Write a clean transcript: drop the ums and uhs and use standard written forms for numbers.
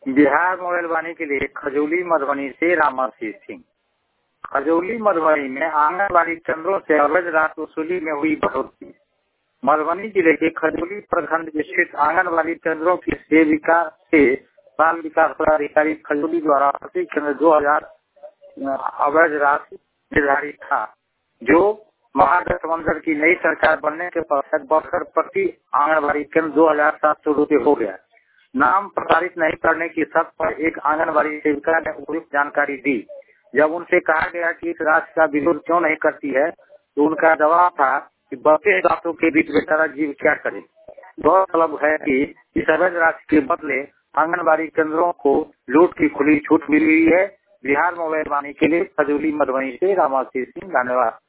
Bihar mobile वाणी के लिए खजौली मधुबनी से रामाशीष सिंह। खजौली मधुबनी में आंगनबाड़ी केंद्रों से अवैध राशि वसूली में हुई बढ़ोतरी। मधुबनी जिले के खजौली प्रखंड स्थित आंगनबाड़ी केंद्रों की सेविका से बाल विकास पदाधिकारी खजौली द्वारा प्रति केंद्र 2000 अवैध राशि निर्धारित था, जो महागठबंधन की नई सरकार बनने के पश्चात बढ़कर प्रति आंगनबाड़ी केंद्र 2700 रूपये हो गया। नाम प्रसारित नहीं करने की शर्त पर एक आंगनबाड़ी सेविका ने उपयुक्त जानकारी दी। जब उनसे कहा गया कि इस राशि का विरोध क्यों नहीं करती है, तो उनका जवाब था कि बढ़ते दांतों के बीच बेचारा जीव क्या करे। गौरतलब है कि इस अवैध राशि के बदले आंगनबाड़ी केंद्रों को लूट की खुली छूट मिली हुई है। बिहार मोबाइल वाणी के लिए खजौली मधुबनी से रामाशीष सिंह। धन्यवाद।